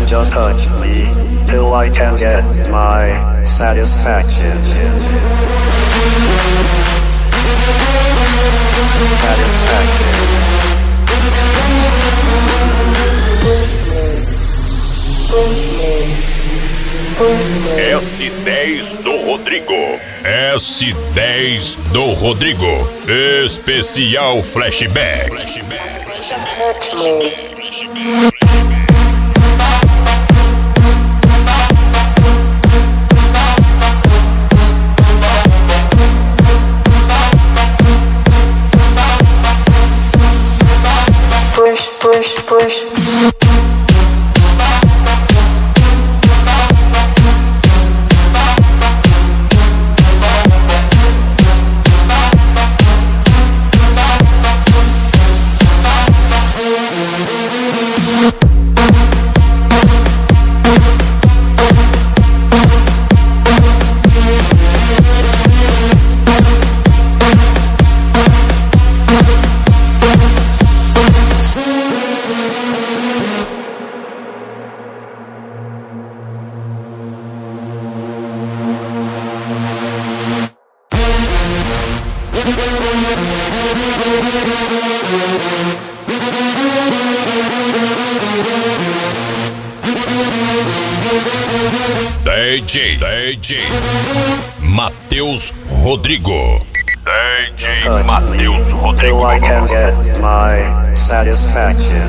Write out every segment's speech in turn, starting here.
just hurt me till I can get my satisfaction. S10 do Rodrigo. S10 do Rodrigo. Especial Flashback. Just hurt me. Push. DJ Matheus Rodrigo. DJ Matheus Rodrigo. Till I can get my satisfaction.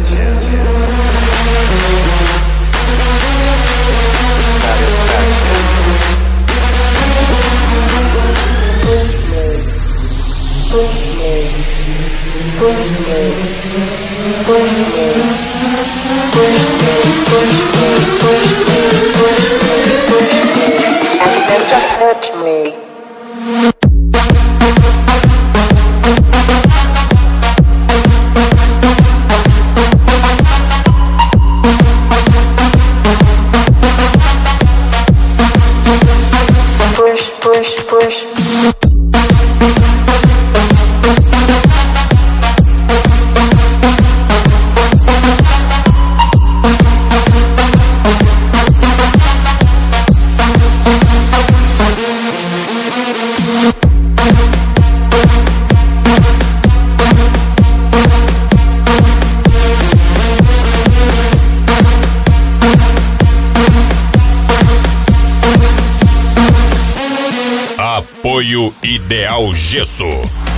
And then just hurt me. Push. Apoio Ideal Gesso.